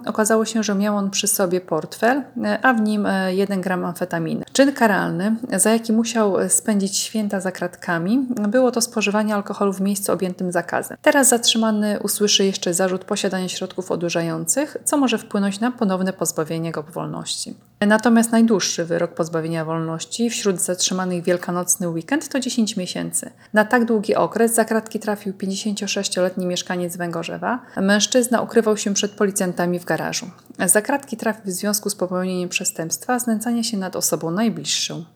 Okazało się, że miał on przy sobie portfel, a w nim 1 gram amfetaminy. Czyn karalny, za jaki musiał spędzić święta za kratkami, było to spożywanie alkoholu w miejscu objętym zakazem. Teraz zatrzymany usłyszy jeszcze zarzut posiadania środków odurzających, co może wpłynąć na ponowne pozbawienie go wolności. Natomiast najdłuższy wyrok pozbawienia wolności wśród zatrzymanych w wielkanocny weekend to 10 miesięcy. Na tak długi okres za kratki trafił 56-letni mieszkaniec Węgorzewa. Mężczyzna ukrywał się przed policjantami w garażu. Za kratki trafił w związku z popełnieniem przestępstwa znęcania się nad osobą najbliższą.